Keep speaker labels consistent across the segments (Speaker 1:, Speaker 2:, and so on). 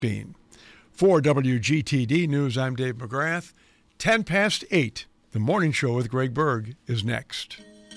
Speaker 1: Bean. For WGTD News, I'm Dave McGrath. 10 past 8. The Morning Show with Greg Berg is next.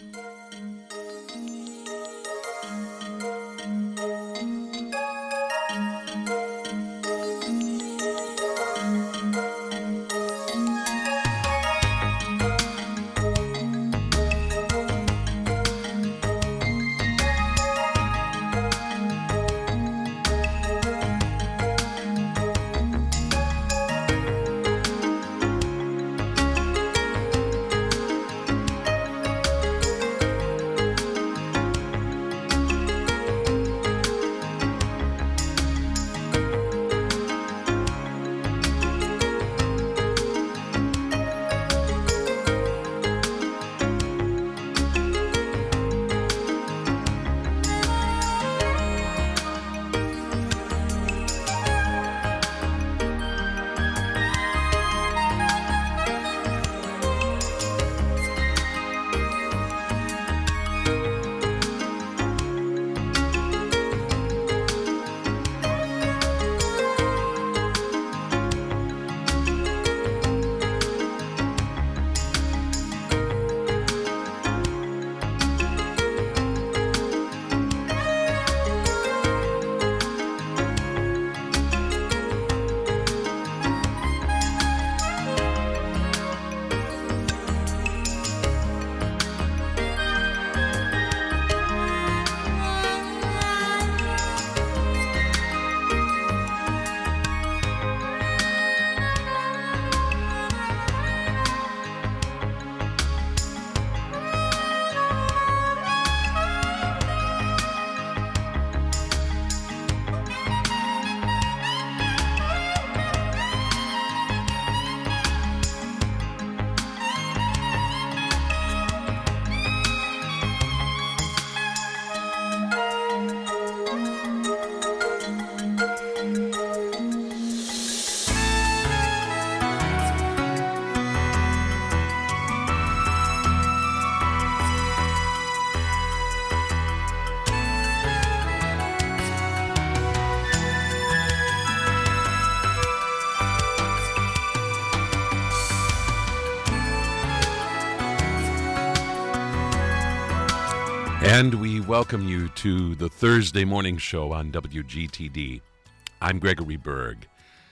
Speaker 2: And we welcome you to the Thursday morning show on WGTD. I'm Gregory Berg.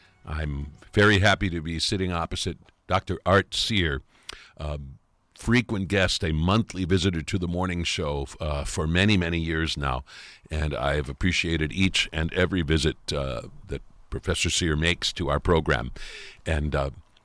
Speaker 2: I'm very happy to be sitting opposite Dr. Art Sear, frequent guest, a monthly visitor to the morning show for many, many years now. And I've appreciated each and every visit that Professor Sear makes to our program. And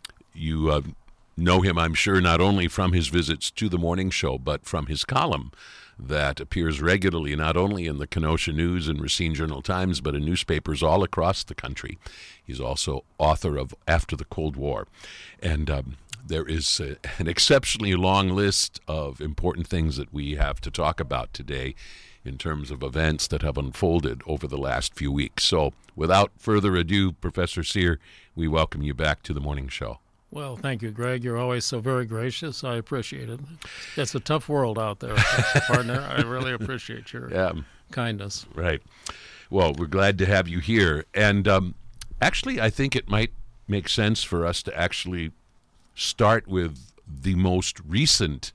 Speaker 2: you know him, I'm sure, not only from his visits to the morning show, but from his column that appears regularly not only in the Kenosha News and Racine Journal-Times, but in newspapers all across the country. He's also author of After the Cold War. And there is an exceptionally long list of important things that we have to talk about today in terms of events that have unfolded over the last few weeks. So without further ado, Professor Sear, we welcome you back to the morning show.
Speaker 3: Well, thank you, Greg. You're always so very gracious. I appreciate it. It's a tough world out there, partner. I really appreciate your kindness.
Speaker 2: Right. Well, we're glad to have you here. And actually, I think it might make sense for us to actually start with the most recent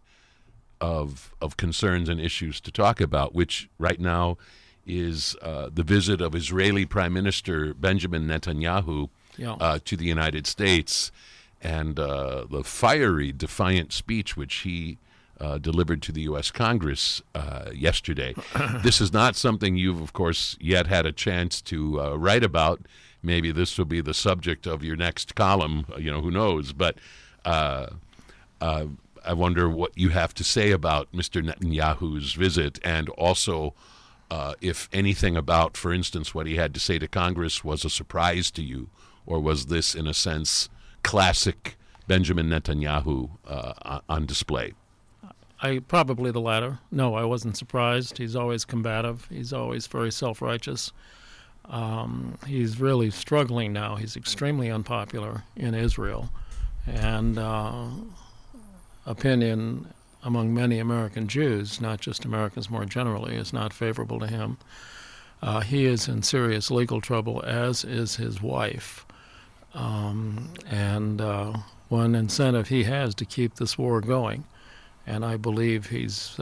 Speaker 2: of concerns and issues to talk about, which right now is the visit of Israeli Prime Minister Benjamin Netanyahu to the United States. And the fiery, defiant speech which he delivered to the U.S. Congress yesterday. This is not something you've, of course, yet had a chance to write about. Maybe this will be the subject of your next column, who knows. But I wonder what you have to say about Mr. Netanyahu's visit, and also if anything about, for instance, what he had to say to Congress was a surprise to you, or was this, in a sense, classic Benjamin Netanyahu on display?
Speaker 3: Probably the latter. No, I wasn't surprised. He's always combative. He's always very self-righteous. He's really struggling now. He's extremely unpopular in Israel. And opinion among many American Jews, not just Americans more generally, is not favorable to him. He is in serious legal trouble, as is his wife. And one incentive he has to keep this war going. And I believe it's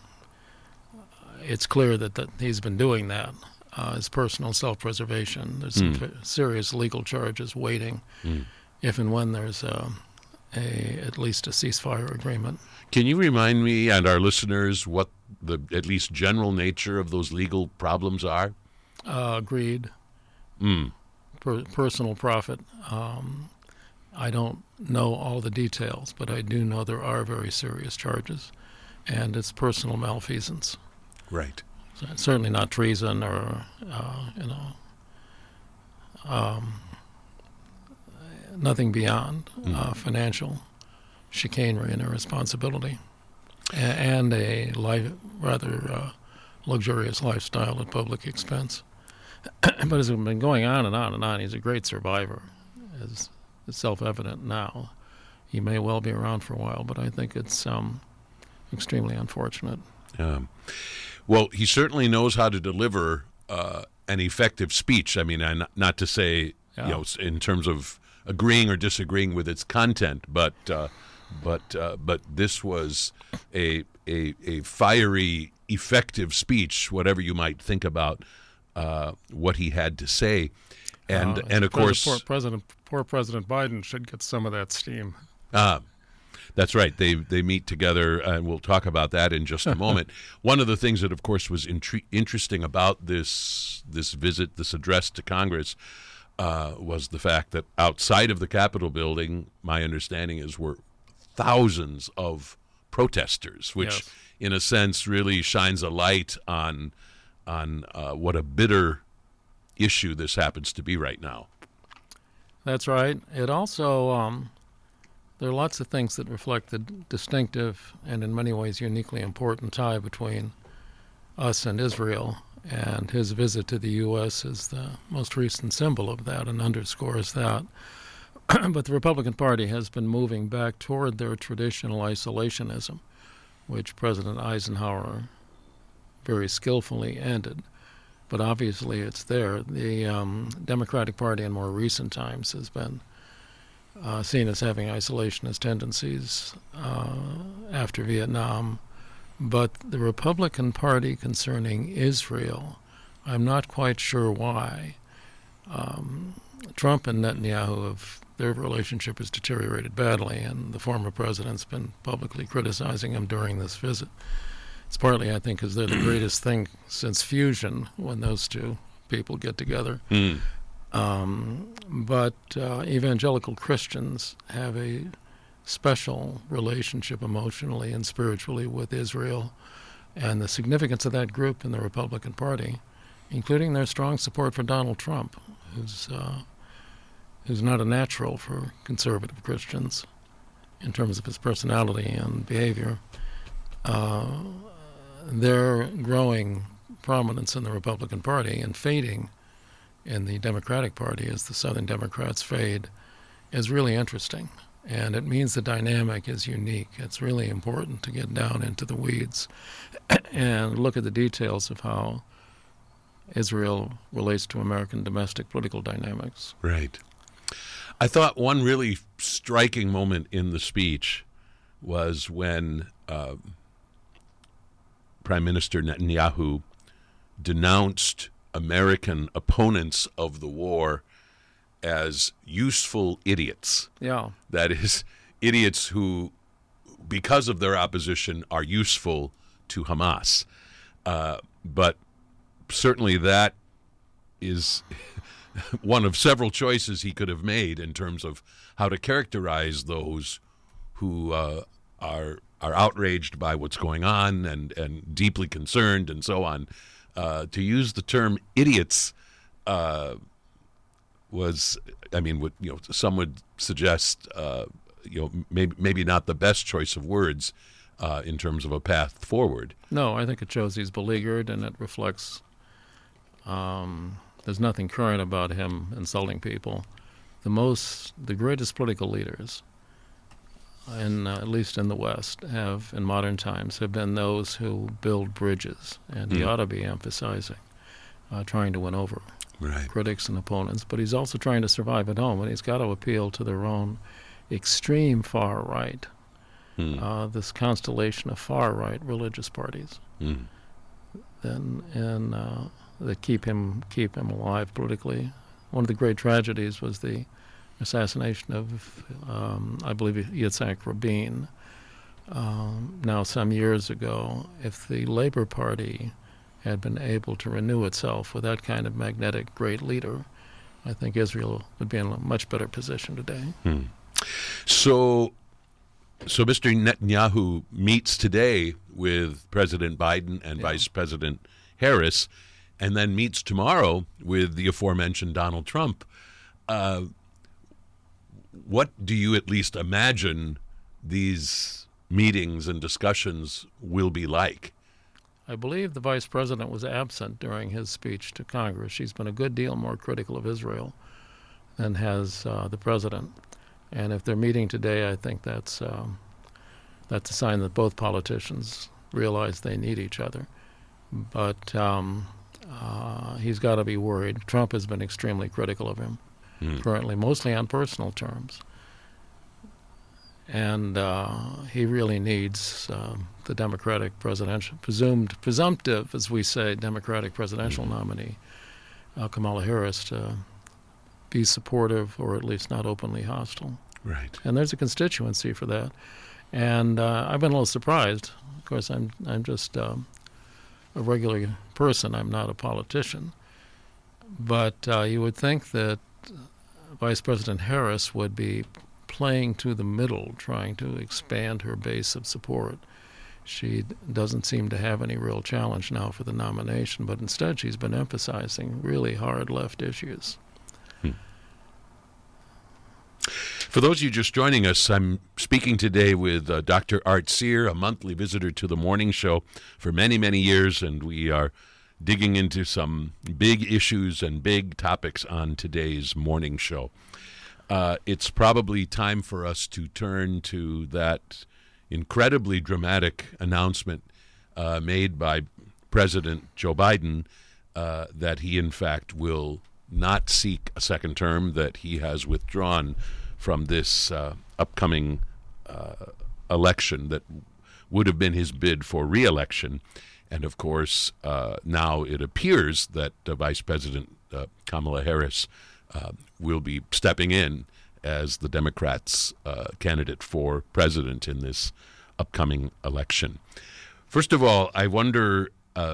Speaker 3: clear that he's been doing that. His personal self-preservation. There's some serious legal charges waiting if and when there's at least a ceasefire agreement.
Speaker 2: Can you remind me and our listeners what the at least general nature of those legal problems are?
Speaker 3: Greed, personal profit. I don't know all the details, but I do know there are very serious charges, and it's personal malfeasance.
Speaker 2: Right.
Speaker 3: So it's certainly not treason or, nothing beyond financial chicanery and irresponsibility, and a rather luxurious lifestyle at public expense. But it's been going on and on and on. He's a great survivor. It's self-evident now. He may well be around for a while, but I think it's extremely unfortunate.
Speaker 2: Well, he certainly knows how to deliver an effective speech. I mean, not to say, in terms of agreeing or disagreeing with its content, but this was a fiery, effective speech, whatever you might think about what he had to say. And of course,
Speaker 3: poor President Biden should get some of that steam.
Speaker 2: That's right. They meet together, and we'll talk about that in just a moment. One of the things that, of course, was interesting about this visit, this address to Congress, was the fact that outside of the Capitol building, my understanding is, were thousands of protesters, which, in a sense, really shines a light on what a bitter issue this happens to be right now.
Speaker 3: That's right. It also there are lots of things that reflect the distinctive and in many ways uniquely important tie between us and Israel, and his visit to the U.S. is the most recent symbol of that and underscores that. But the Republican Party has been moving back toward their traditional isolationism, which President Eisenhower very skillfully ended. But obviously it's there. The Democratic Party in more recent times has been seen as having isolationist tendencies after Vietnam. But the Republican Party concerning Israel, I'm not quite sure why. Trump and Netanyahu, their relationship has deteriorated badly, and the former president's been publicly criticizing him during this visit. It's partly, I think, because they're the greatest thing since fusion when those two people get together. But evangelical Christians have a special relationship emotionally and spiritually with Israel, and the significance of that group in the Republican Party, including their strong support for Donald Trump, who's not a natural for conservative Christians in terms of his personality and behavior. Their growing prominence in the Republican Party and fading in the Democratic Party as the Southern Democrats fade is really interesting. And it means the dynamic is unique. It's really important to get down into the weeds and look at the details of how Israel relates to American domestic political dynamics.
Speaker 2: Right. I thought one really striking moment in the speech was when Prime Minister Netanyahu denounced American opponents of the war as useful idiots.
Speaker 3: Yeah.
Speaker 2: That is, idiots who, because of their opposition, are useful to Hamas. But certainly that is one of several choices he could have made in terms of how to characterize those who are outraged by what's going on and deeply concerned and so on. To use the term idiots was, I mean, some would suggest, maybe not the best choice of words in terms of a path forward.
Speaker 3: No, I think it shows he's beleaguered, and it reflects there's nothing current about him insulting people. The greatest political leaders, at least in the West, in modern times, have been those who build bridges, and he ought to be emphasizing trying to win over
Speaker 2: Right.
Speaker 3: critics and opponents, but he's also trying to survive at home, and he's got to appeal to their own extreme far right, this constellation of far right religious parties, and that keep him alive politically. One of the great tragedies was the assassination of, I believe, Yitzhak Rabin. Now, some years ago, if the Labor Party had been able to renew itself with that kind of magnetic great leader, I think Israel would be in a much better position today.
Speaker 2: So Mr. Netanyahu meets today with President Biden and Vice President Harris, and then meets tomorrow with the aforementioned Donald Trump. What do you at least imagine these meetings and discussions will be like?
Speaker 3: I believe the vice president was absent during his speech to Congress. She's been a good deal more critical of Israel than has the president. And if they're meeting today, I think that's a sign that both politicians realize they need each other. But he's got to be worried. Trump has been extremely critical of him currently, mostly on personal terms. And he really needs the Democratic presumptive, as we say, Democratic presidential nominee, Kamala Harris, to be supportive or at least not openly hostile.
Speaker 2: Right.
Speaker 3: And there's a constituency for that. And I've been a little surprised. Of course, I'm just a regular person. I'm not a politician. But you would think that Vice President Harris would be playing to the middle, trying to expand her base of support. She doesn't seem to have any real challenge now for the nomination, but instead she's been emphasizing really hard left issues.
Speaker 2: For those of you just joining us, I'm speaking today with Dr. Art Sear, a monthly visitor to the morning show for many, many years, and we are digging into some big issues and big topics on today's morning show. It's probably time for us to turn to that incredibly dramatic announcement made by President Joe Biden that he, in fact, will not seek a second term, that he has withdrawn from this upcoming election that would have been his bid for re-election. And, of course, now it appears that Vice President Kamala Harris will be stepping in as the Democrats' candidate for president in this upcoming election. First of all, I wonder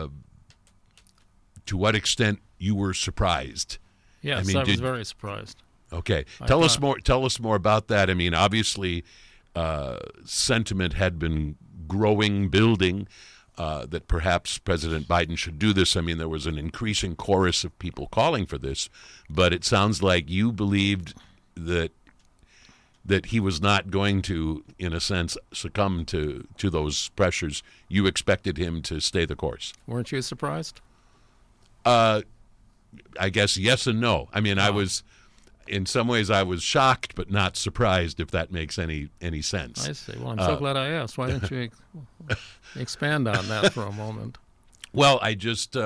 Speaker 2: to what extent you were surprised.
Speaker 3: Yes, I was very surprised.
Speaker 2: Okay, tell us more about that. I mean, obviously, sentiment had been growing, building, that perhaps President Biden should do this. I mean, there was an increasing chorus of people calling for this, but it sounds like you believed that he was not going to, in a sense, succumb to those pressures. You expected him to stay the course.
Speaker 3: Weren't you surprised?
Speaker 2: I guess yes and no. I mean, I was, in some ways, I was shocked, but not surprised, if that makes any sense.
Speaker 3: I see. Well, I'm so glad I asked. Why don't you expand on that for a moment?
Speaker 2: Well, I just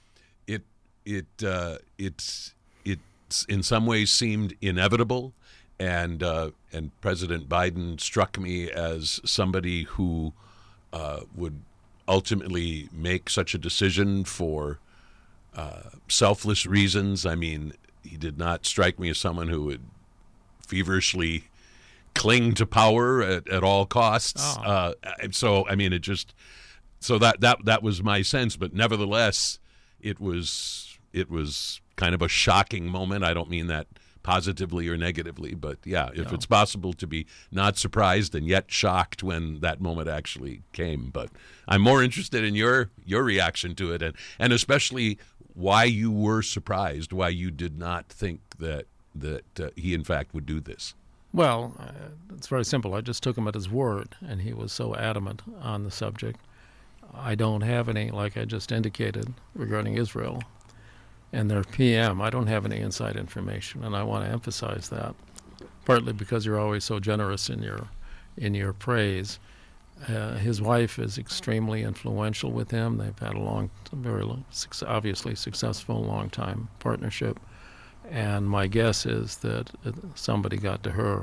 Speaker 2: it's in some ways seemed inevitable, and President Biden struck me as somebody who would ultimately make such a decision for selfless reasons. I mean, he did not strike me as someone who would feverishly cling to power at all costs. So, I mean, that was my sense. But nevertheless, it was kind of a shocking moment. I don't mean that positively or negatively, but if it's possible to be not surprised and yet shocked when that moment actually came. But I'm more interested in your reaction to it, and especially why you were surprised, why you did not think that he in fact would do this.
Speaker 3: Well, it's very simple. I just took him at his word, and he was so adamant on the subject. I don't have any, like I just indicated, regarding Israel and their PM. I don't have any inside information, and I want to emphasize that, partly because you're always so generous in your praise. His wife is extremely influential with him. They've had a obviously successful, long-time partnership. And my guess is that somebody got to her.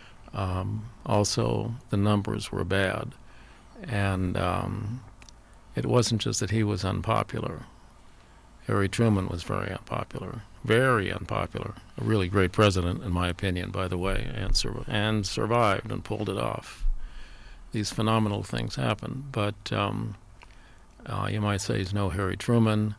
Speaker 3: Also, the numbers were bad. And it wasn't just that he was unpopular. Harry Truman was very unpopular. A really great president, in my opinion, by the way, and survived and pulled it off. These phenomenal things happen, but you might say he's no Harry Truman.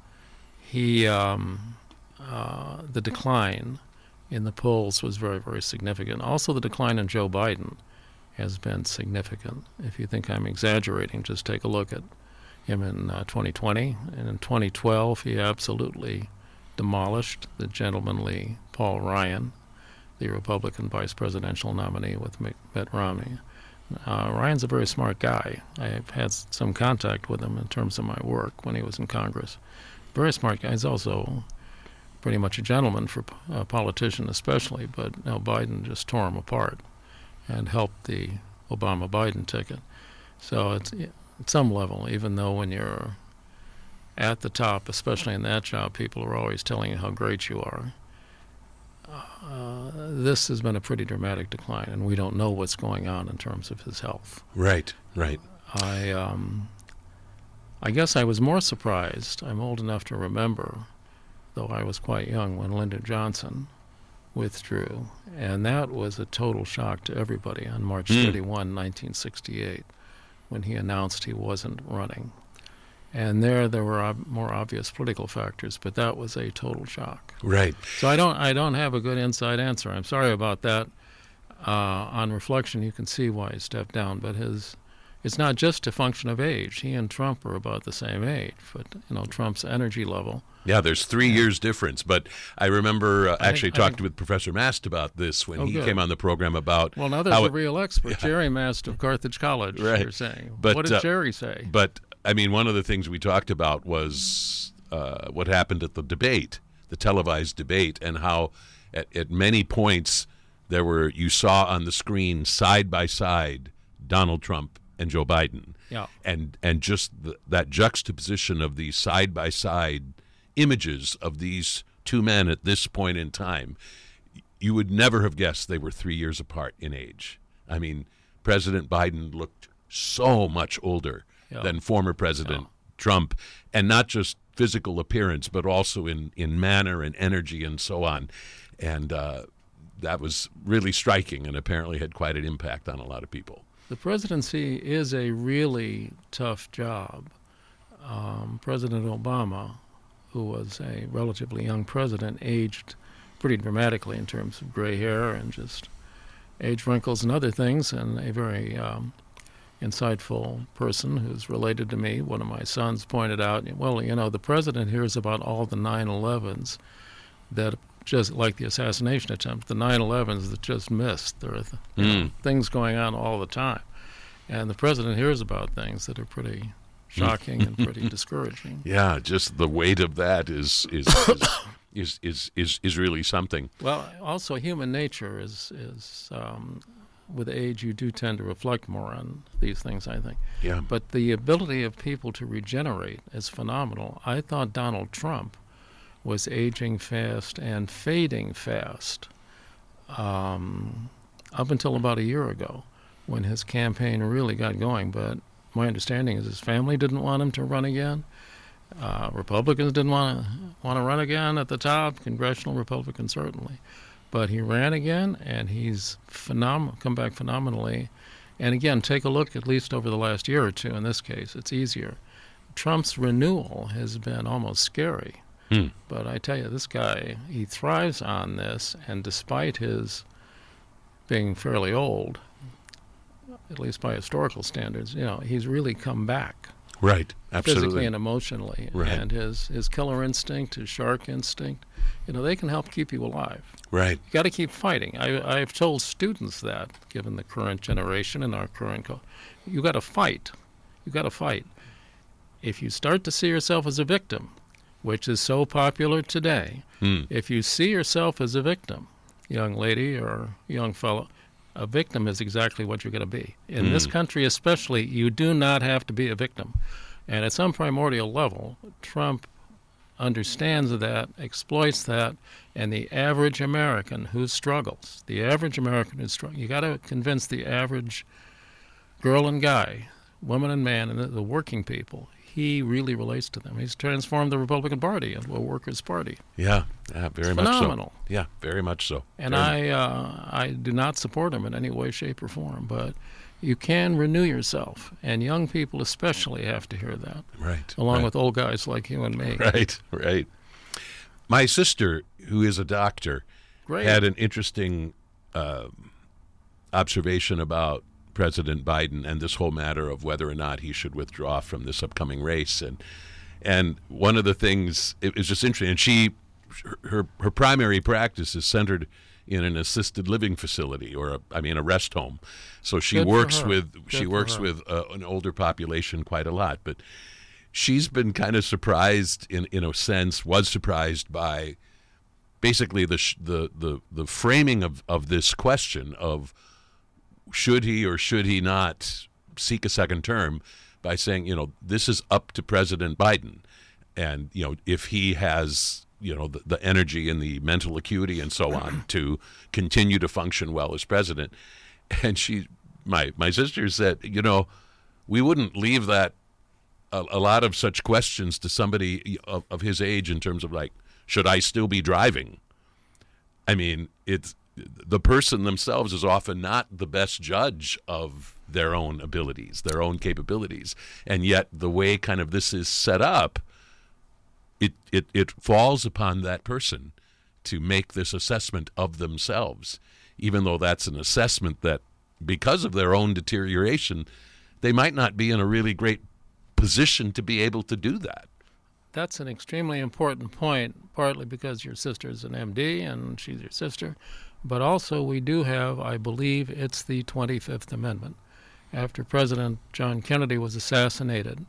Speaker 3: The decline in the polls was very, very significant. Also, the decline in Joe Biden has been significant. If you think I'm exaggerating, just take a look at him in 2020. And in 2012, he absolutely demolished the gentlemanly Paul Ryan, the Republican vice presidential nominee with Mitt Romney. Ryan's a very smart guy. I've had some contact with him in terms of my work when he was in Congress. Very smart guy. He's also pretty much a gentleman for a politician especially, but Biden just tore him apart and helped the Obama-Biden ticket. So it's at some level, even though when you're at the top, especially in that job, people are always telling you how great you are. This has been a pretty dramatic decline, and we don't know what's going on in terms of his health.
Speaker 2: Right.
Speaker 3: I guess I was more surprised. I'm old enough to remember, though I was quite young, when Lyndon Johnson withdrew, and that was a total shock to everybody on March 31, 1968, when he announced he wasn't running. And there were more obvious political factors, but that was a total shock.
Speaker 2: Right.
Speaker 3: So I don't have a good inside answer. I'm sorry about that. On reflection, you can see why he stepped down, but it's not just a function of age. He and Trump are about the same age, but Trump's energy level.
Speaker 2: Yeah, there's 3 years difference, but I remember talked with Professor Mast about this when he came on the program about.
Speaker 3: Well, now there's a real expert, Jerry Mast of Carthage College.
Speaker 2: Right.
Speaker 3: You're saying.
Speaker 2: But,
Speaker 3: what did Jerry say?
Speaker 2: But I mean, one of the things we talked about was what happened at the debate, the televised debate, and how at many points you saw on the screen side by side Donald Trump and Joe Biden.
Speaker 3: Yeah.
Speaker 2: And just that juxtaposition of these side by side images of these two men at this point in time, you would never have guessed they were 3 years apart in age. I mean, President Biden looked so much older than former President Trump, and not just physical appearance, but also in manner and energy and so on. And that was really striking and apparently had quite an impact on a lot of people.
Speaker 3: The presidency is a really tough job. President Obama, who was a relatively young president, aged pretty dramatically in terms of gray hair and just age wrinkles and other things, and a very insightful person who's related to me. One of my sons pointed out, well, the president hears about all the 9/11s that just like the assassination attempt, the 9/11s that just missed. There are things going on all the time. And the president hears about things that are pretty shocking and pretty discouraging.
Speaker 2: Yeah, just the weight of that is really something.
Speaker 3: Well, also human nature is with age you do tend to reflect more on these things, I think.
Speaker 2: Yeah.
Speaker 3: But the ability of people to regenerate is phenomenal. I thought Donald Trump was aging fast and fading fast up until about a year ago when his campaign really got going. But my understanding is his family didn't want him to run again. Republicans didn't want to run again at the top, congressional Republicans certainly. But he ran again, and he's come back phenomenally. And again, take a look at least over the last year or two in this case. It's easier. Trump's renewal has been almost scary. But I tell you, this guy, he thrives on this, and despite his being fairly old, at least by historical standards, he's really come back.
Speaker 2: Right, absolutely.
Speaker 3: Physically and emotionally.
Speaker 2: Right.
Speaker 3: And his killer instinct, his shark instinct, they can help keep you alive.
Speaker 2: Right.
Speaker 3: You got to keep fighting. I've told students that, given the current generation and our current you got to fight. You got to fight. If you start to see yourself as a victim, which is so popular today, if you see yourself as a victim, young lady or young fellow, A victim is exactly what you're going to be. In this country especially, you do not have to be a victim. And at some primordial level, Trump understands that, exploits that, and the average American who struggles, you got to convince the average girl and guy, woman and man, and the working people, he really relates to them. He's transformed the Republican Party into a workers' party.
Speaker 2: Yeah, very much so.
Speaker 3: Phenomenal.
Speaker 2: Yeah, very much so.
Speaker 3: And I do not support him in any way, shape, or form, but you can renew yourself, and young people especially have to hear that.
Speaker 2: Right.
Speaker 3: Along with old guys like you and me.
Speaker 2: Right. My sister, who is a doctor, had an interesting observation about President Biden and this whole matter of whether or not he should withdraw from this upcoming race. And one of the things, it was just interesting, and her primary practice is centered in an assisted living facility, or a rest home. So she works with an older population quite a lot. But she's been kind of surprised, in a sense, was surprised by basically the framing of this question of should he or should he not seek a second term, by saying, this is up to President Biden. And, if he has, the energy and the mental acuity and so on to continue to function well as president. And my sister said, we wouldn't leave that, a lot of such questions to somebody of his age in terms of like, should I still be driving? I mean, the person themselves is often not the best judge of their own abilities, their own capabilities. And yet the way kind of this is set up, it falls upon that person to make this assessment of themselves, even though that's an assessment that, because of their own deterioration, they might not be in a really great position to be able to do that.
Speaker 3: That's an extremely important point, partly because your sister's an MD and she's your sister, but also we do have, I believe it's the 25th Amendment. After President John Kennedy was assassinated,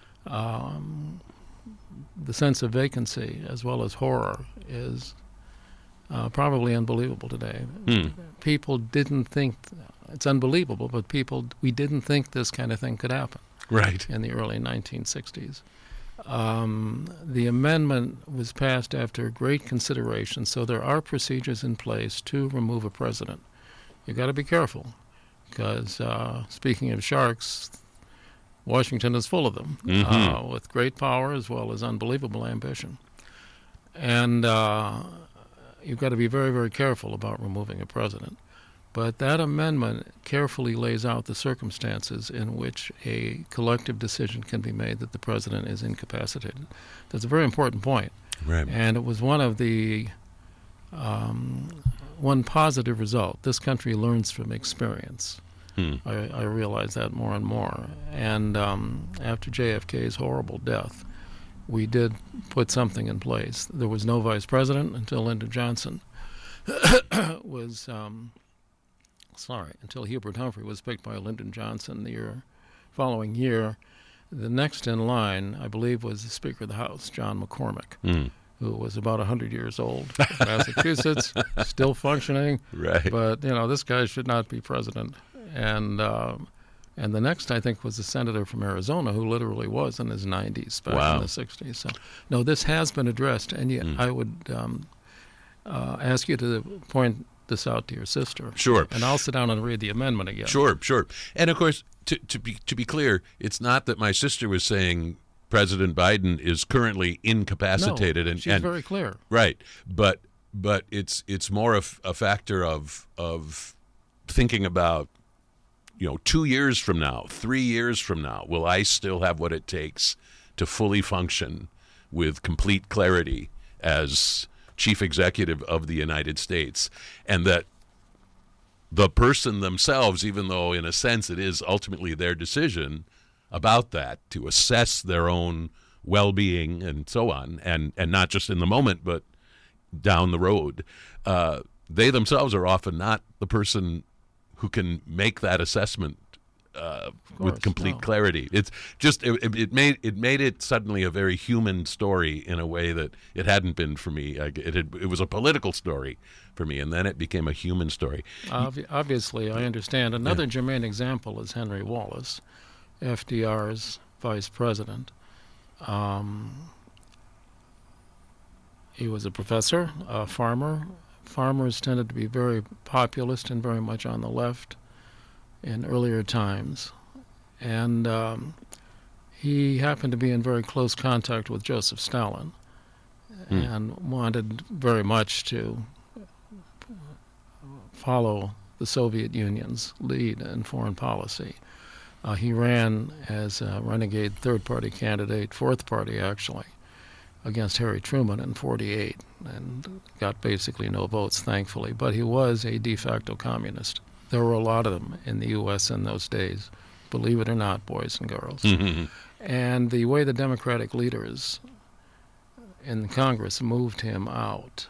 Speaker 3: the sense of vacancy as well as horror is probably unbelievable today. People didn't think, it's unbelievable, but we didn't think this kind of thing could happen.
Speaker 2: Right.
Speaker 3: In the early 1960s. The amendment was passed after great consideration, so there are procedures in place to remove a president. You've got to be careful, because speaking of sharks, Washington is full of them, with great power as well as unbelievable ambition. And you've got to be very, very careful about removing a president. But that amendment carefully lays out the circumstances in which a collective decision can be made that the president is incapacitated. That's a very important point.
Speaker 2: Right.
Speaker 3: And it was one of the one positive result. This country learns from experience. I realize that more and more. And after JFK's horrible death, we did put something in place. There was no vice president until Lyndon Johnson was... until Hubert Humphrey was picked by Lyndon Johnson the following year. The next in line, I believe, was the Speaker of the House, John McCormack, who was about 100 years old, Massachusetts, still functioning.
Speaker 2: Right.
Speaker 3: But, this guy should not be president. And the next, I think, was a senator from Arizona who literally was in his 90s back in the 60s. So, no, this has been addressed. And yet I would ask you to point this out to your sister.
Speaker 2: Sure.
Speaker 3: And I'll sit down and read the amendment again.
Speaker 2: Sure. And of course, to be clear, it's not that my sister was saying President Biden is currently incapacitated.
Speaker 3: No,
Speaker 2: and
Speaker 3: she's very clear.
Speaker 2: Right. But it's more of a factor of thinking about, 2 years from now, 3 years from now, will I still have what it takes to fully function with complete clarity as Chief Executive of the United States? And that the person themselves, even though in a sense it is ultimately their decision about that, to assess their own well-being and so on, and not just in the moment, but down the road, they themselves are often not the person who can make that assessment with complete
Speaker 3: no.
Speaker 2: clarity. It's just it made it suddenly a very human story in a way that it hadn't been for me. It was a political story for me, and then it became a human story.
Speaker 3: Obviously, I understand. Another germane example is Henry Wallace, FDR's vice president. He was a professor, a farmer. Farmers tended to be very populist and very much on the left in earlier times. And he happened to be in very close contact with Joseph Stalin and wanted very much to follow the Soviet Union's lead in foreign policy. He ran as a renegade third-party candidate, fourth party actually, against Harry Truman in 1948 and got basically no votes, thankfully. But he was a de facto communist. There were a lot of them in the U.S. in those days, believe it or not, boys and girls. And the way the Democratic leaders in Congress moved him out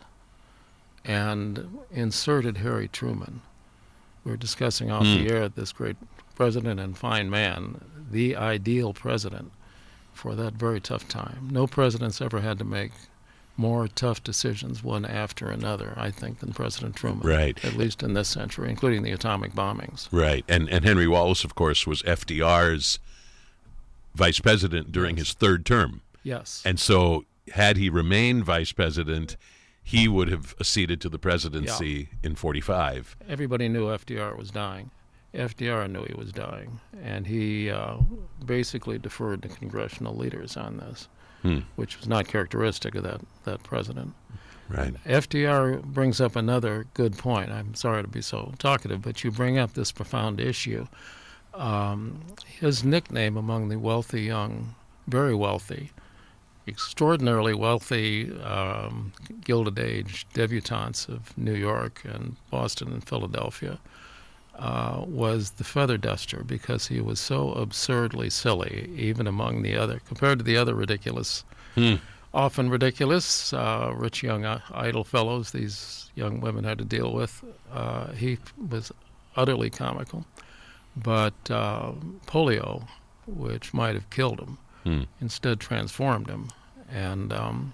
Speaker 3: and inserted Harry Truman. We were discussing off the air this great president and fine man, the ideal president for that very tough time. No president's ever had to make more tough decisions one after another, I think, than President Truman.
Speaker 2: Right.
Speaker 3: At least in this century, including the atomic bombings.
Speaker 2: Right. And Henry Wallace, of course, was FDR's vice president during his third term.
Speaker 3: Yes.
Speaker 2: And so had he remained vice president, he would have acceded to the presidency in 1945.
Speaker 3: Everybody knew FDR was dying. FDR knew he was dying, and he basically deferred to congressional leaders on this, which was not characteristic of that president.
Speaker 2: Right.
Speaker 3: FDR brings up another good point. I'm sorry to be so talkative, but you bring up this profound issue. His nickname among the wealthy young, very wealthy, extraordinarily wealthy Gilded Age debutantes of New York and Boston and Philadelphia was the feather duster, because he was so absurdly silly, even among the other, compared to the other ridiculous, often ridiculous, rich young idle fellows these young women had to deal with. He was utterly comical. But polio, which might have killed him, instead transformed him. And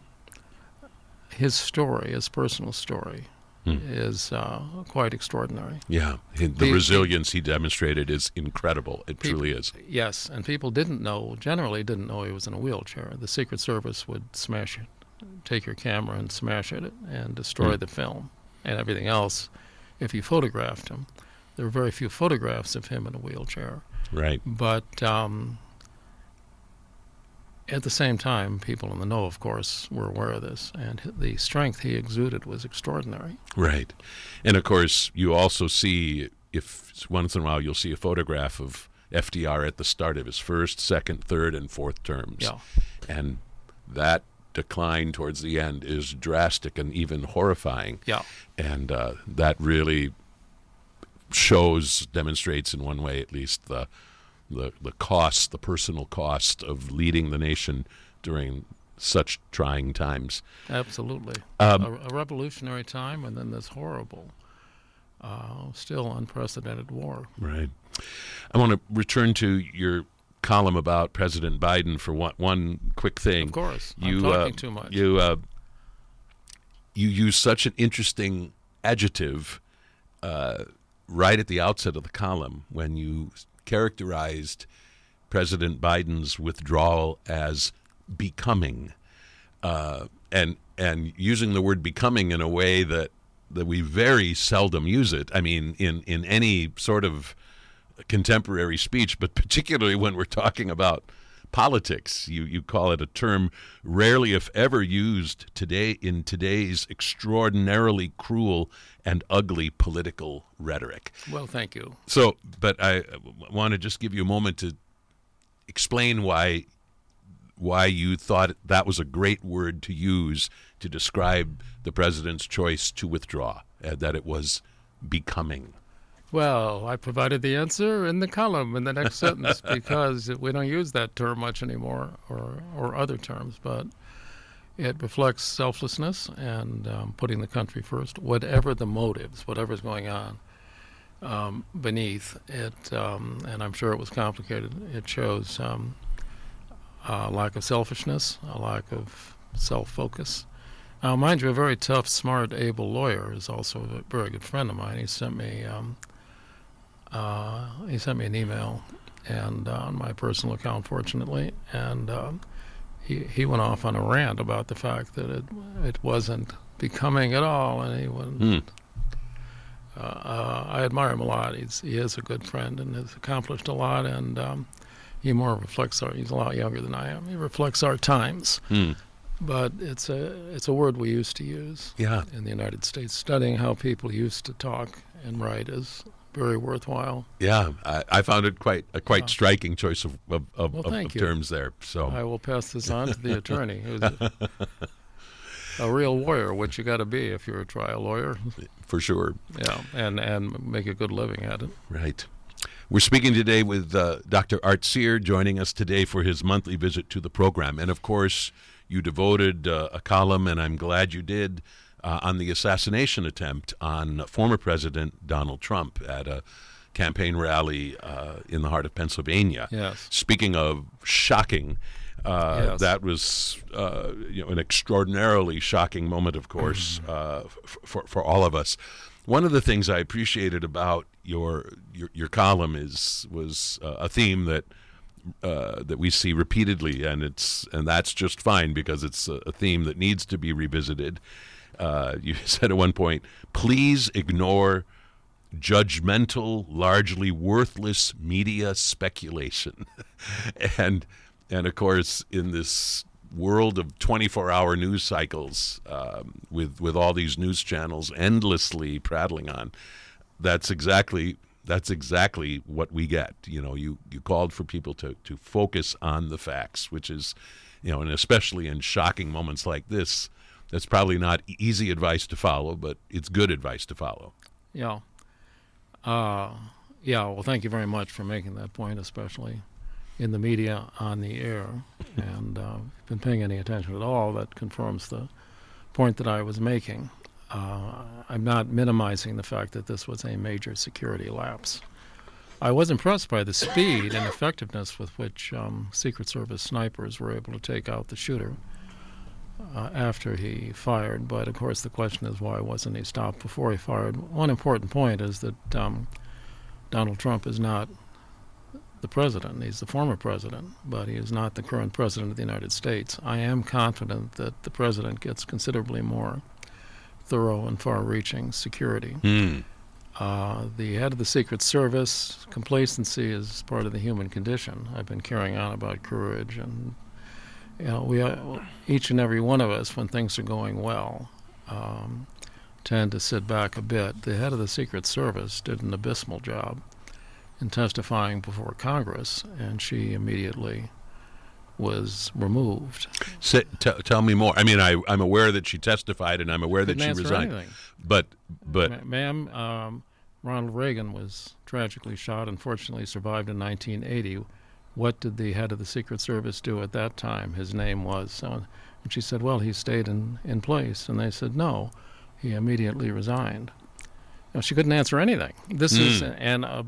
Speaker 3: his story, his personal story, is quite extraordinary.
Speaker 2: Yeah, the resilience he demonstrated is incredible. It truly is.
Speaker 3: Yes, and people generally didn't know he was in a wheelchair. The Secret Service would smash it, take your camera and smash it and destroy the film and everything else if you photographed him. There were very few photographs of him in a wheelchair.
Speaker 2: Right.
Speaker 3: But at the same time, people in the know, of course, were aware of this, and the strength he exuded was extraordinary.
Speaker 2: Right. And, of course, you also see, if once in a while you'll see a photograph of FDR at the start of his first, second, third, and fourth terms.
Speaker 3: Yeah.
Speaker 2: And that decline towards the end is drastic and even horrifying.
Speaker 3: Yeah.
Speaker 2: And that really demonstrates in one way at least the cost, the personal cost of leading the nation during such trying times.
Speaker 3: Absolutely. A revolutionary time, and then this horrible, still unprecedented war.
Speaker 2: Right. I want to return to your column about President Biden for one quick thing.
Speaker 3: Of course. I'm talking too much.
Speaker 2: You use such an interesting adjective right at the outset of the column when you characterized President Biden's withdrawal as becoming, and using the word becoming in a way that we very seldom use it. I mean, in any sort of contemporary speech, but particularly when we're talking about politics, you call it a term rarely, if ever, used today in today's extraordinarily cruel and ugly political rhetoric.
Speaker 3: Well, thank you.
Speaker 2: So, but I want to just give you a moment to explain why you thought that was a great word to use to describe the president's choice to withdraw, that it was becoming.
Speaker 3: Well, I provided the answer in the column in the next sentence, because we don't use that term much anymore, or other terms, but it reflects selflessness and putting the country first, whatever the motives, whatever's going on. beneath it, and I'm sure it was complicated. It shows a lack of selfishness, a lack of self-focus. Now, mind you, a very tough, smart, able lawyer is also a very good friend of mine. He sent me an email, and on my personal account, fortunately, and he went off on a rant about the fact that it wasn't becoming at all, and he wouldn't. I admire him a lot. He is a good friend and has accomplished a lot, and he more reflects he's a lot younger than I am. He reflects our times. But it's a word we used to use in the United States. Studying how people used to talk and write is very worthwhile.
Speaker 2: Yeah, I found it quite striking choice of
Speaker 3: thank you.
Speaker 2: terms there. So
Speaker 3: I will pass this on to the attorney, who's a real lawyer, which you got to be if you're a trial lawyer.
Speaker 2: For sure.
Speaker 3: Yeah, and make a good living at it.
Speaker 2: Right. We're speaking today with Dr. Art Cyr, joining us today for his monthly visit to the program. And, of course, you devoted a column, and I'm glad you did, on the assassination attempt on former President Donald Trump at a campaign rally in the heart of Pennsylvania.
Speaker 3: Yes.
Speaker 2: Speaking of shocking,
Speaker 3: yes.
Speaker 2: That was an extraordinarily shocking moment, of course, for all of us. One of the things I appreciated about your column was a theme that we see repeatedly, and that's just fine because it's a theme that needs to be revisited. You said at one point, "Please ignore judgmental, largely worthless media speculation," and of course, in this world of 24-hour news cycles, with all these news channels endlessly prattling on, that's exactly what we get. You called for people to focus on the facts, which is, and especially in shocking moments like this, that's probably not easy advice to follow, but it's good advice to follow.
Speaker 3: Yeah. Well, thank you very much for making that point, especially in the media on the air. And if you've been paying any attention at all, that confirms the point that I was making. I'm not minimizing the fact that this was a major security lapse. I was impressed by the speed and effectiveness with which Secret Service snipers were able to take out the shooter after he fired. But, of course, the question is, why wasn't he stopped before he fired? One important point is that Donald Trump is not the president. He's the former president, but he is not the current president of the United States. I am confident that the president gets considerably more thorough and far-reaching security. The head of the Secret Service, complacency is part of the human condition. I've been carrying on about courage, and we each and every one of us, when things are going well, tend to sit back a bit. The head of the Secret Service did an abysmal job in testifying before Congress, and she immediately was removed.
Speaker 2: Tell me more. I mean, I'm aware that she testified, and I'm aware that she resigned.
Speaker 3: Anything.
Speaker 2: But
Speaker 3: Ma'am, Ronald Reagan was tragically shot. Unfortunately, survived in 1980. What did the head of the Secret Service do at that time? His name was, and she said, well, he stayed in place. And they said, no, he immediately resigned. She couldn't answer anything. This is a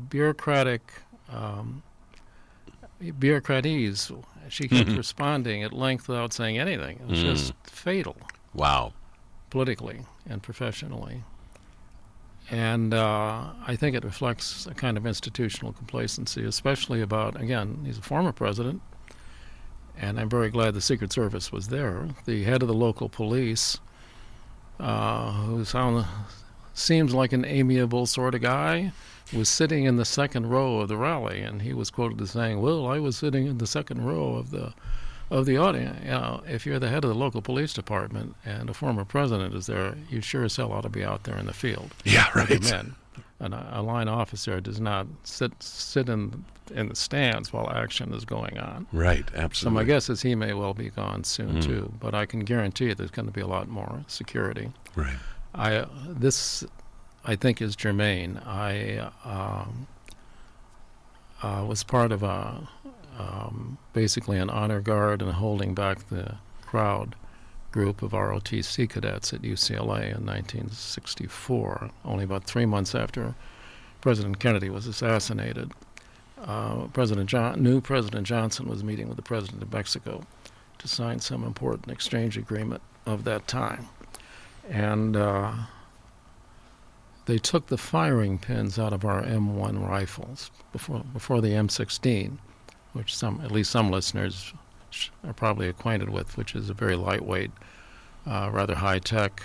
Speaker 3: bureaucratese. She kept responding at length without saying anything. It was just fatal.
Speaker 2: Wow.
Speaker 3: Politically and professionally. And I think it reflects a kind of institutional complacency, especially about, again, he's a former president, and I'm very glad the Secret Service was there. The head of the local police, who seems like an amiable sort of guy, was sitting in the second row of the rally, and he was quoted as saying, well, I was sitting in the second row of the audience. If you're the head of the local police department and a former president is there, you sure as hell ought to be out there in the field.
Speaker 2: Yeah, right.
Speaker 3: With your men. And a line officer does not sit in the stands while action is going on.
Speaker 2: Right, absolutely.
Speaker 3: So my guess is he may well be gone soon too, but I can guarantee there's going to be a lot more security.
Speaker 2: Right.
Speaker 3: This, I think, is germane. I was part of basically an honor guard and holding back the crowd group of ROTC cadets at UCLA in 1964, only about 3 months after President Kennedy was assassinated, new President Johnson was meeting with the President of Mexico to sign some important exchange agreement of that time. And they took the firing pins out of our M1 rifles before the M16, which at least some listeners are probably acquainted with, which is a very lightweight, rather high-tech.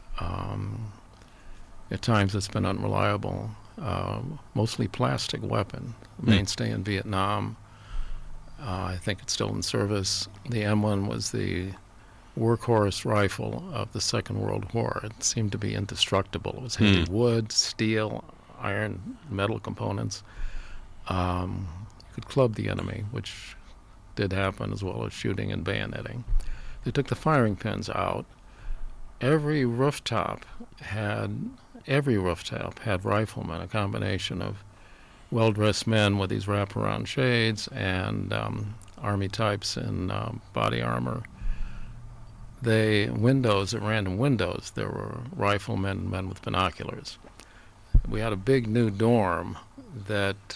Speaker 3: At times it's been unreliable, mostly plastic weapon, mainstay in Vietnam. I think it's still in service. The M1 was the workhorse rifle of the Second World War. It seemed to be indestructible. It was heavy wood, steel, iron, metal components. You could club the enemy, which did happen, as well as shooting and bayoneting. They took the firing pins out. Every rooftop had riflemen, a combination of well-dressed men with these wraparound shades and army types in body armor. At random windows, there were riflemen and men with binoculars. We had a big new dorm that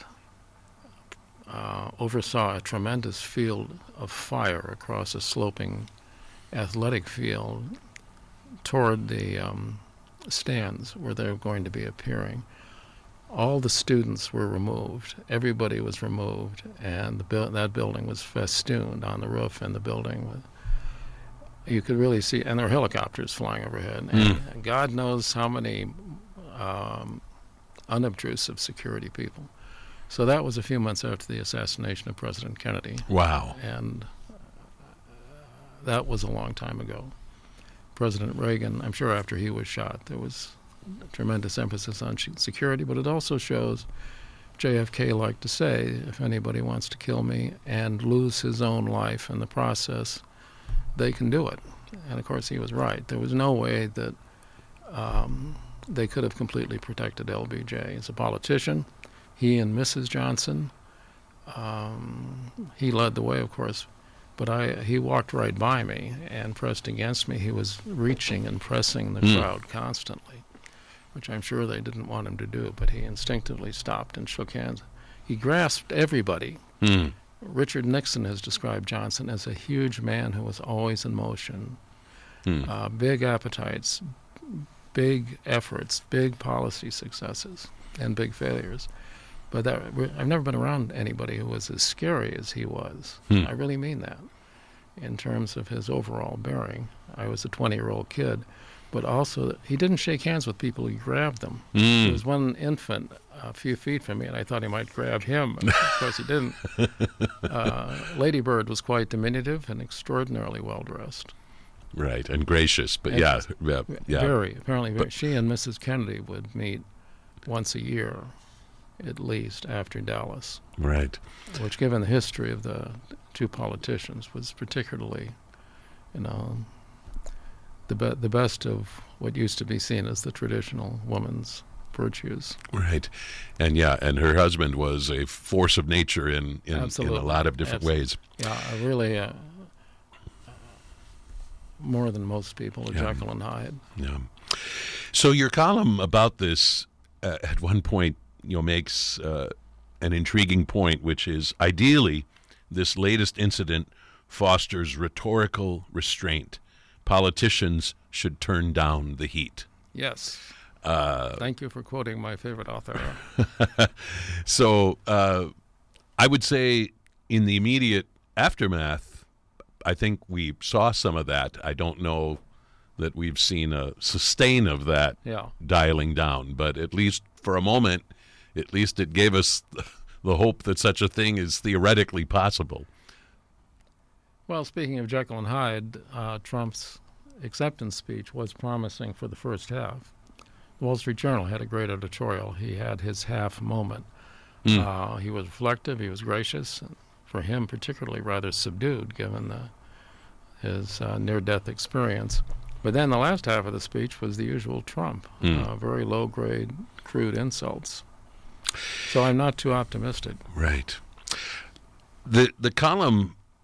Speaker 3: oversaw a tremendous field of fire across a sloping athletic field toward the stands where they were going to be appearing. All the students were removed. Everybody was removed, and that building was festooned on the roof in the building. You could really see, and there were helicopters flying overhead. And God knows how many unobtrusive security people. So that was a few months after the assassination of President Kennedy.
Speaker 2: Wow.
Speaker 3: And that was a long time ago. President Reagan, I'm sure after he was shot, there was a tremendous emphasis on security, but it also shows, JFK liked to say, if anybody wants to kill me and lose his own life in the process, they can do it. And of course he was right. There was no way that they could have completely protected LBJ. As a politician, he and Mrs. Johnson, he led the way, of course, but he walked right by me and pressed against me. He was reaching and pressing the crowd constantly, which I'm sure they didn't want him to do, but he instinctively stopped and shook hands. He grasped everybody. Richard Nixon has described Johnson as a huge man who was always in motion, big appetites, big efforts, big policy successes, and big failures. But I've never been around anybody who was as scary as he was. I really mean that in terms of his overall bearing. I was a 20-year-old kid, but also he didn't shake hands with people, he grabbed them. There was one infant a few feet from me, and I thought he might grab him. Of course he didn't. Lady Bird was quite diminutive and extraordinarily well-dressed.
Speaker 2: Right, and gracious, but
Speaker 3: and
Speaker 2: yeah.
Speaker 3: Very, apparently very. She and Mrs. Kennedy would meet once a year, at least, after Dallas.
Speaker 2: Right.
Speaker 3: Which, given the history of the two politicians, was particularly, the best of what used to be seen as the traditional woman's virtues.
Speaker 2: Right. And her husband was a force of nature in a lot of different ways.
Speaker 3: Yeah, really more than most people, Jekyll and Hyde.
Speaker 2: Yeah. So your column about this at one point makes an intriguing point, which is ideally this latest incident fosters rhetorical restraint. Politicians should turn down the heat.
Speaker 3: Yes. Thank you for quoting my favorite author.
Speaker 2: So I would say in the immediate aftermath, I think we saw some of that. I don't know that we've seen a sustain of that dialing down, but at least for a moment, at least it gave us the hope that such a thing is theoretically possible.
Speaker 3: Well, speaking of Jekyll and Hyde, Trump's acceptance speech was promising for the first half. The Wall Street Journal had a great editorial. He had his half moment. He was reflective, he was gracious, and for him particularly rather subdued given his near-death experience. But then the last half of the speech was the usual Trump, very low-grade, crude insults. So I'm not too optimistic.
Speaker 2: Right. The column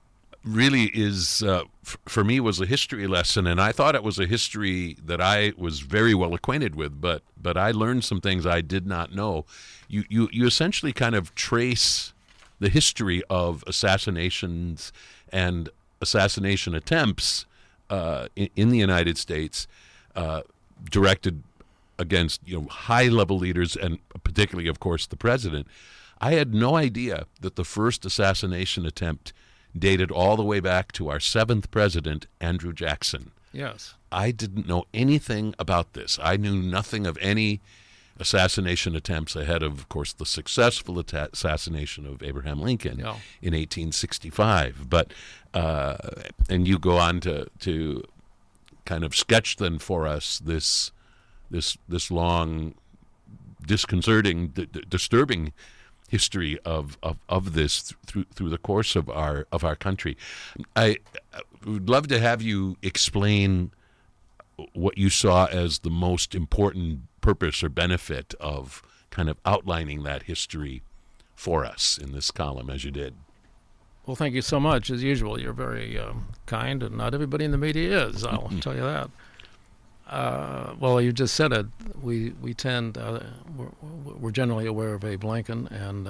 Speaker 2: really is, for me, was a history lesson, and I thought it was a history that I was very well acquainted with, but I learned some things I did not know. You essentially kind of trace the history of assassinations and assassination attempts in the United States, directed against high-level leaders, and particularly, of course, the president. I had no idea that the first assassination attempt dated all the way back to our 7th president, Andrew Jackson.
Speaker 3: Yes.
Speaker 2: I didn't know anything about this. I knew nothing of any assassination attempts ahead of course, the successful assassination of Abraham Lincoln in 1865. But and you go on to kind of sketch then for us this long, disconcerting, disturbing history of this through the course of our country. I would love to have you explain what you saw as the most important purpose or benefit of kind of outlining that history for us in this column, as you did.
Speaker 3: Well, thank you so much. As usual, you're very kind, and not everybody in the media is, I'll tell you that. Well, you just said it. We tend, we're generally aware of Abe Lincoln, and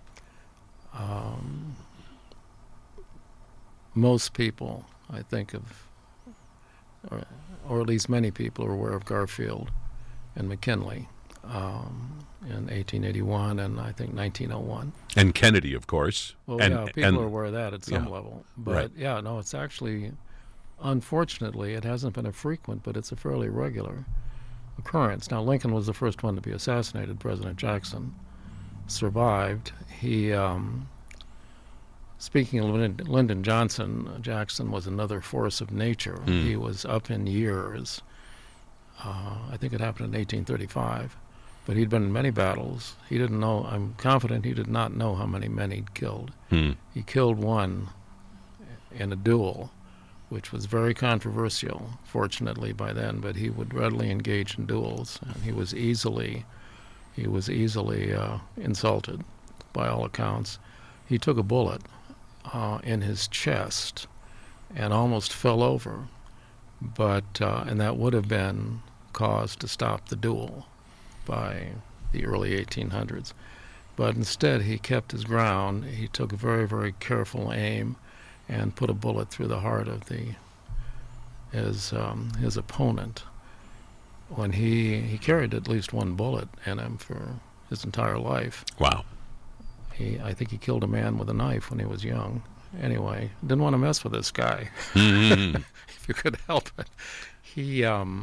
Speaker 3: most people, I think, or at least many people, are aware of Garfield and McKinley in 1881 and I think 1901.
Speaker 2: And Kennedy, of course.
Speaker 3: Well, people are aware of that at some level. But it's actually, unfortunately, it hasn't been a frequent, but it's a fairly regular occurrence. Now, Lincoln was the first one to be assassinated. President Jackson survived. He, speaking of Lyndon Johnson, Jackson was another force of nature. He was up in years. I think it happened in 1835. But he'd been in many battles. He didn't know, I'm confident he did not know how many men he'd killed. He killed one in a duel, which was very controversial, fortunately, by then, but he would readily engage in duels, and he was easily insulted, by all accounts. He took a bullet in his chest and almost fell over, but and that would have been cause to stop the duel by the early 1800s. But instead, he kept his ground. He took a very, very careful aim and put a bullet through the heart of his opponent. When he carried at least one bullet in him for his entire life.
Speaker 2: Wow.
Speaker 3: I think he killed a man with a knife when he was young. Anyway, didn't want to mess with this guy, if you could help it. He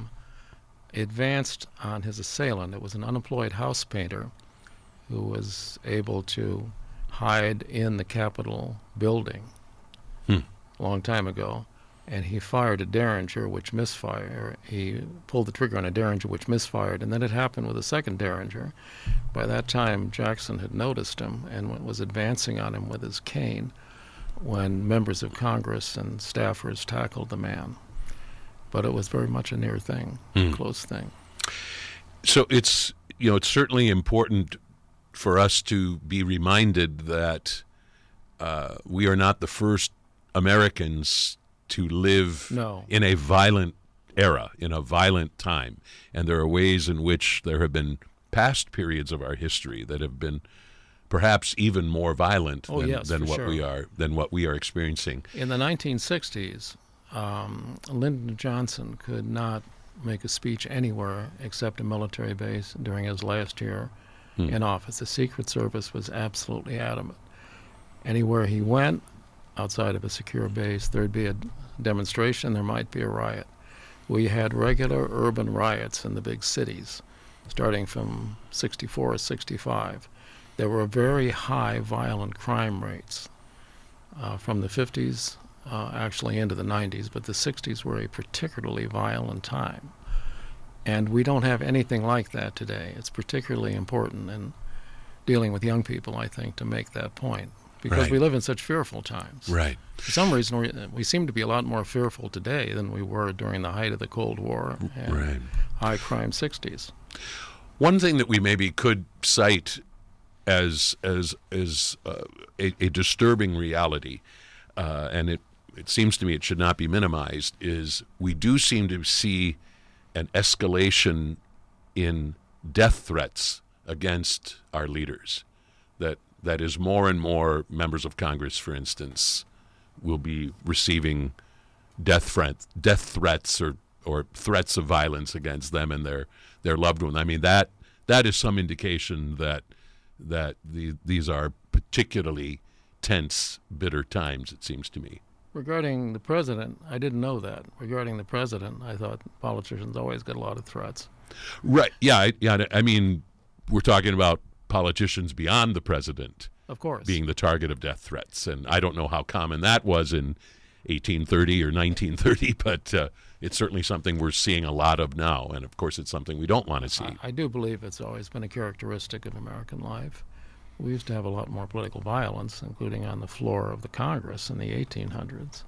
Speaker 3: advanced on his assailant. It was an unemployed house painter who was able to hide in the Capitol building a long time ago, and he fired a Derringer which misfired. He pulled the trigger on a Derringer which misfired, and then it happened with a second Derringer. By that time, Jackson had noticed him and was advancing on him with his cane when members of Congress and staffers tackled the man. But it was very much a near thing, close thing.
Speaker 2: So it's certainly important for us to be reminded that we are not the first Americans to live in a violent era, in a violent time. And there are ways in which there have been past periods of our history that have been perhaps even more violent than what we are experiencing.
Speaker 3: In the 1960s, Lyndon Johnson could not make a speech anywhere except a military base during his last year in office. The Secret Service was absolutely adamant. Anywhere he went, outside of a secure base, there'd be a demonstration, there might be a riot. We had regular urban riots in the big cities, starting from 64 or 65. There were very high violent crime rates from the 50s actually into the 90s, but the 60s were a particularly violent time. And we don't have anything like that today. It's particularly important in dealing with young people, I think, to make that point, because we live in such fearful times.
Speaker 2: Right.
Speaker 3: For some reason, we seem to be a lot more fearful today than we were during the height of the Cold War and high crime 60s.
Speaker 2: One thing that we maybe could cite as a disturbing reality, and it it seems to me it should not be minimized, is we do seem to see an escalation in death threats against our leaders. That is, more and more members of Congress, for instance, will be receiving death threats or threats of violence against them and their loved one. I mean, that is some indication that these are particularly tense, bitter times, it seems to me.
Speaker 3: Regarding the president, I didn't know that. Regarding the president, I thought politicians always get a lot of threats.
Speaker 2: Right. Yeah. I mean, we're talking about politicians beyond the president,
Speaker 3: of course,
Speaker 2: being the target of death threats. And I don't know how common that was in 1830 or 1930, but it's certainly something we're seeing a lot of now. And, of course, it's something we don't want to see.
Speaker 3: I do believe it's always been a characteristic of American life. We used to have a lot more political violence, including on the floor of the Congress in the 1800s.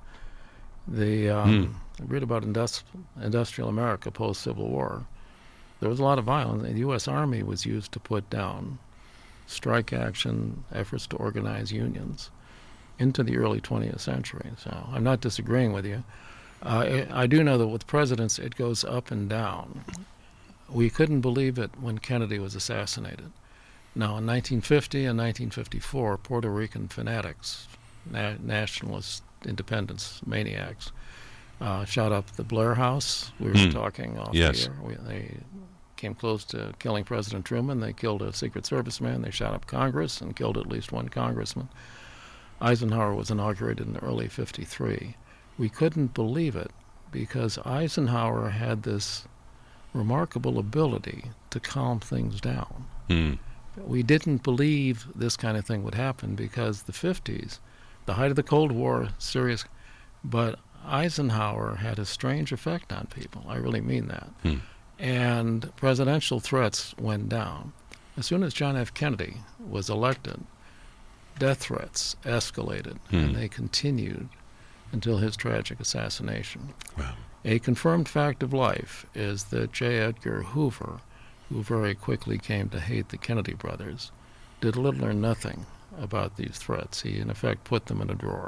Speaker 3: I read about industrial America post-Civil War. There was a lot of violence. The U.S. Army was used to put down strike action, efforts to organize unions into the early 20th century. So I'm not disagreeing with you. I do know that with presidents, it goes up and down. We couldn't believe it when Kennedy was assassinated. Now, in 1950 and 1954, Puerto Rican fanatics, nationalist independence maniacs, shot up the Blair House. We were talking off the air. They came close to killing President Truman. They killed a Secret Service man. They shot up Congress and killed at least one congressman. Eisenhower was inaugurated in early '53. We couldn't believe it because Eisenhower had this remarkable ability to calm things down. We didn't believe this kind of thing would happen because the 50s, the height of the Cold War, serious, but Eisenhower had a strange effect on people. I really mean that. And presidential threats went down. As soon as John F. Kennedy was elected, death threats escalated, and they continued until his tragic assassination.
Speaker 2: Wow.
Speaker 3: A confirmed fact of life is that J. Edgar Hoover, who very quickly came to hate the Kennedy brothers, did little or nothing about these threats. He, in effect, put them in a drawer.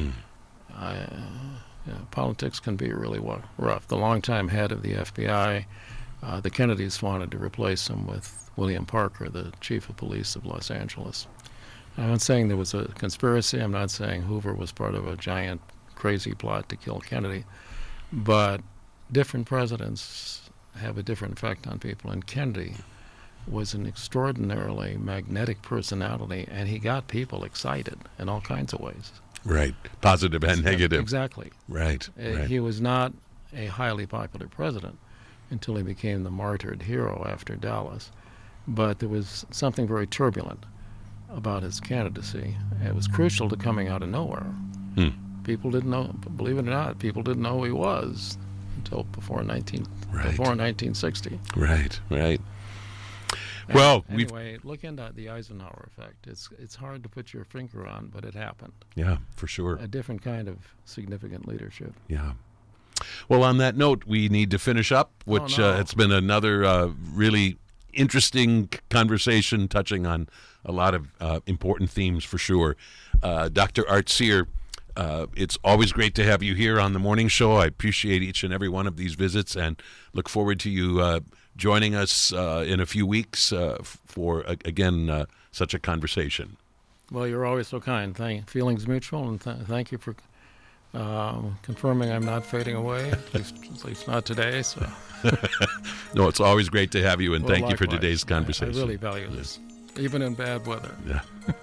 Speaker 3: Politics can be really rough. The longtime head of the FBI, the Kennedys wanted to replace him with William Parker, the chief of police of Los Angeles. I'm not saying there was a conspiracy. I'm not saying Hoover was part of a giant, crazy plot to kill Kennedy. But different presidents have a different effect on people. And Kennedy was an extraordinarily magnetic personality, and he got people excited in all kinds of ways.
Speaker 2: Right. Positive and negative.
Speaker 3: Exactly.
Speaker 2: Right.
Speaker 3: He was not a highly popular president until he became the martyred hero after Dallas. But there was something very turbulent about his candidacy. It was crucial to coming out of nowhere. People didn't know, believe it or not, people didn't know who he was until before 1960.
Speaker 2: Right. Well,
Speaker 3: anyway, look into the Eisenhower effect. It's hard to put your finger on, but it happened.
Speaker 2: Yeah, for sure.
Speaker 3: A different kind of significant leadership.
Speaker 2: Yeah. Well, on that note, we need to finish up, which it's been another really interesting conversation touching on a lot of important themes for sure. Dr. Art Sear, it's always great to have you here on the morning show. I appreciate each and every one of these visits and look forward to you joining us in a few weeks for, again, such a conversation.
Speaker 3: Well, you're always so kind. Feelings mutual, and thank you for confirming I'm not fading away, at least not today. So.
Speaker 2: No, it's always great to have you, and thank
Speaker 3: likewise.
Speaker 2: You for today's conversation.
Speaker 3: I really value this, even in bad weather.
Speaker 2: Yeah.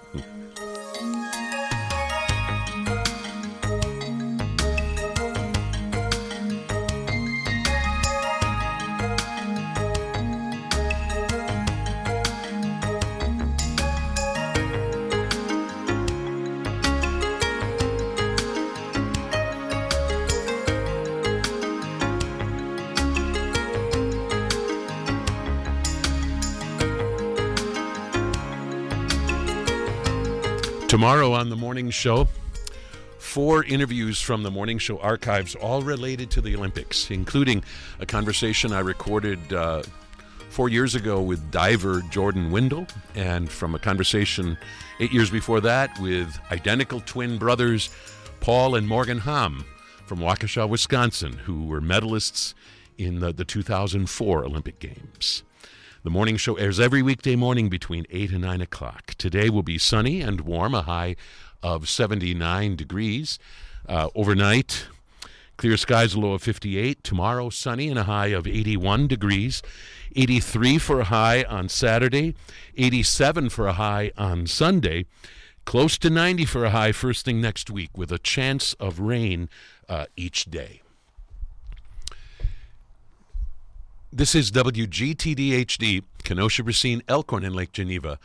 Speaker 2: Tomorrow on the morning show, 4 interviews from the morning show archives, all related to the Olympics, including a conversation I recorded 4 years ago with diver Jordan Windle, and from a conversation 8 years before that with identical twin brothers Paul and Morgan Hamm from Waukesha, Wisconsin, who were medalists in the 2004 Olympic Games. The morning show airs every weekday morning between 8 and 9 o'clock. Today will be sunny and warm, a high of 79 degrees. Overnight, clear skies, a low of 58. Tomorrow, sunny and a high of 81 degrees. 83 for a high on Saturday. 87 for a high on Sunday. Close to 90 for a high first thing next week, with a chance of rain each day. This is WGTD HD, Kenosha, Racine, Elkhorn, and Lake Geneva,